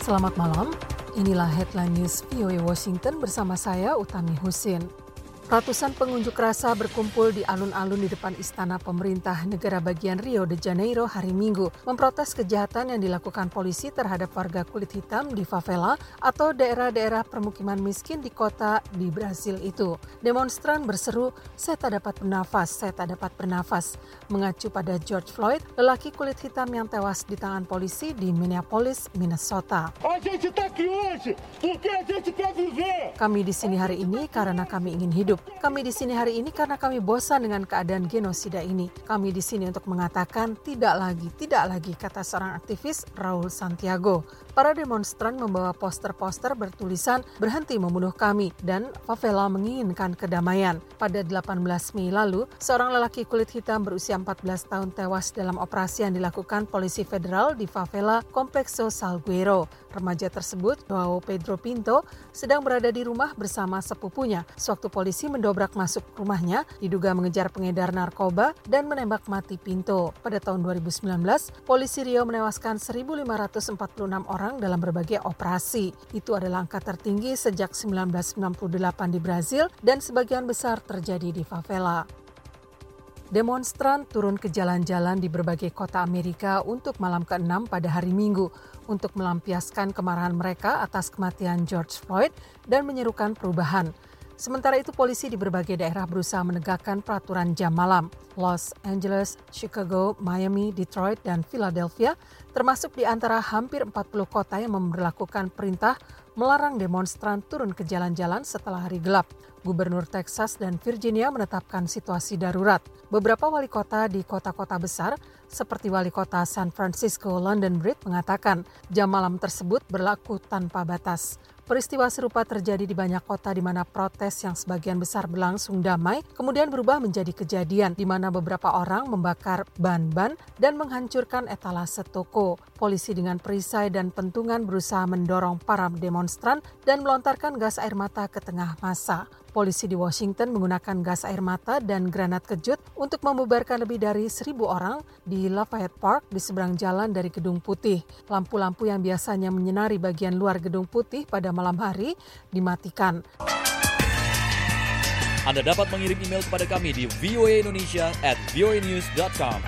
Selamat malam, inilah Headline News VOA Washington bersama saya Utami Husin. Ratusan pengunjuk rasa berkumpul di alun-alun di depan istana pemerintah negara bagian Rio de Janeiro hari Minggu memprotes kejahatan yang dilakukan polisi terhadap warga kulit hitam di favela atau daerah-daerah permukiman miskin di kota di Brasil itu. Demonstran berseru, "Saya tak dapat bernafas," mengacu pada George Floyd, lelaki kulit hitam yang tewas di tangan polisi di Minneapolis, Minnesota. Kami di sini hari ini karena kami ingin hidup. Kami di sini hari ini karena kami bosan dengan keadaan genosida ini. Kami di sini untuk mengatakan tidak lagi, kata seorang aktivis Raul Santiago. Para demonstran membawa poster-poster bertulisan "Berhenti membunuh kami" dan "Favela menginginkan kedamaian". Pada 18 Mei lalu, seorang lelaki kulit hitam berusia 14 tahun tewas dalam operasi yang dilakukan polisi federal di favela Complexo Salgueiro. Remaja tersebut, João Pedro Pinto, sedang berada di rumah bersama sepupunya sewaktu polisi mendobrak masuk rumahnya, diduga mengejar pengedar narkoba dan menembak mati Pinto. Pada tahun 2019, polisi Rio menewaskan 1.546 orang dalam berbagai operasi. Itu adalah angka tertinggi sejak 1998 di Brasil dan sebagian besar terjadi di favela. Demonstran turun ke jalan-jalan di berbagai kota Amerika untuk malam ke-6 pada hari Minggu untuk melampiaskan kemarahan mereka atas kematian George Floyd dan menyerukan perubahan. Sementara itu, polisi di berbagai daerah berusaha menegakkan peraturan jam malam. Los Angeles, Chicago, Miami, Detroit, dan Philadelphia termasuk di antara hampir 40 kota yang memberlakukan perintah melarang demonstran turun ke jalan-jalan setelah hari gelap. Gubernur Texas dan Virginia menetapkan situasi darurat. Beberapa wali kota di kota-kota besar, seperti wali kota San Francisco, London Breed, mengatakan jam malam tersebut berlaku tanpa batas. Peristiwa serupa terjadi di banyak kota di mana protes yang sebagian besar berlangsung damai, kemudian berubah menjadi kejadian di mana beberapa orang membakar ban-ban dan menghancurkan etalase toko. Polisi dengan perisai dan pentungan berusaha mendorong para demonstran dan melontarkan gas air mata ke tengah massa. Polisi di Washington menggunakan gas air mata dan granat kejut untuk membubarkan lebih dari 1.000 orang di Lafayette Park di seberang jalan dari Gedung Putih. Lampu-lampu yang biasanya menyinari bagian luar Gedung Putih pada malam hari dimatikan. Anda dapat mengirim email kepada kami di voaindonesia@voanews.com.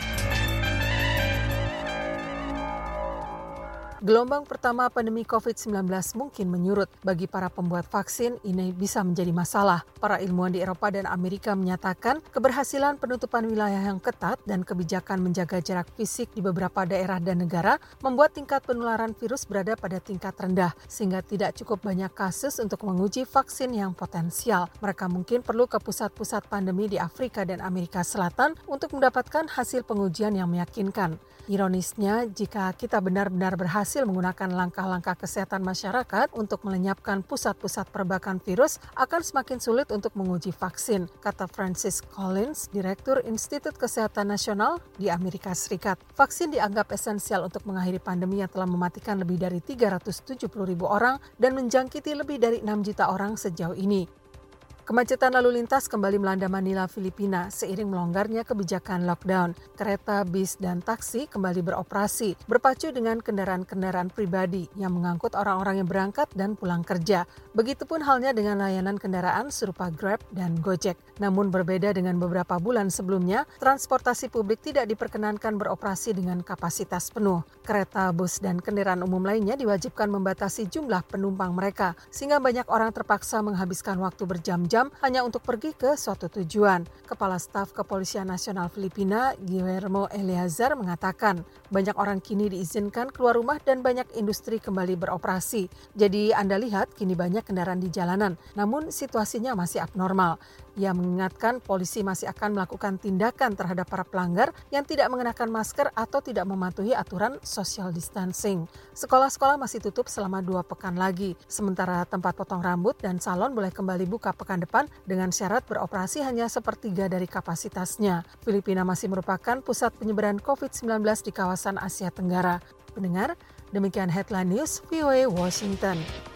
Gelombang pertama pandemi COVID-19 mungkin menyurut. Bagi para pembuat vaksin, ini bisa menjadi masalah. Para ilmuwan di Eropa dan Amerika menyatakan keberhasilan penutupan wilayah yang ketat dan kebijakan menjaga jarak fisik di beberapa daerah dan negara membuat tingkat penularan virus berada pada tingkat rendah, sehingga tidak cukup banyak kasus untuk menguji vaksin yang potensial. Mereka mungkin perlu ke pusat-pusat pandemi di Afrika dan Amerika Selatan untuk mendapatkan hasil pengujian yang meyakinkan. Ironisnya, jika kita benar-benar berhasil menggunakan langkah-langkah kesehatan masyarakat untuk melenyapkan pusat-pusat perbakan virus, akan semakin sulit untuk menguji vaksin, kata Francis Collins, Direktur Institut Kesehatan Nasional di Amerika Serikat. Vaksin dianggap esensial untuk mengakhiri pandemi yang telah mematikan lebih dari 370.000 orang dan menjangkiti lebih dari 6 juta orang sejauh ini. Kemacetan lalu lintas kembali melanda Manila, Filipina seiring melonggarnya kebijakan lockdown. Kereta, bis, dan taksi kembali beroperasi, berpacu dengan kendaraan-kendaraan pribadi yang mengangkut orang-orang yang berangkat dan pulang kerja. Begitupun halnya dengan layanan kendaraan serupa Grab dan Gojek. Namun berbeda dengan beberapa bulan sebelumnya, transportasi publik tidak diperkenankan beroperasi dengan kapasitas penuh. Kereta, bus, dan kendaraan umum lainnya diwajibkan membatasi jumlah penumpang mereka, sehingga banyak orang terpaksa menghabiskan waktu berjam-jam hanya untuk pergi ke suatu tujuan. Kepala Staf Kepolisian Nasional Filipina, Guillermo Eleazar, mengatakan banyak orang kini diizinkan keluar rumah dan banyak industri kembali beroperasi. Jadi Anda lihat kini banyak kendaraan di jalanan, namun situasinya masih abnormal. Ia mengingatkan polisi masih akan melakukan tindakan terhadap para pelanggar yang tidak mengenakan masker atau tidak mematuhi aturan social distancing. Sekolah-sekolah masih tutup selama 2 pekan lagi, sementara tempat potong rambut dan salon boleh kembali buka pekan depan dengan syarat beroperasi hanya sepertiga dari kapasitasnya. Filipina masih merupakan pusat penyebaran COVID-19 di kawasan Asia Tenggara. Pendengar, demikian Headline News VOA Washington.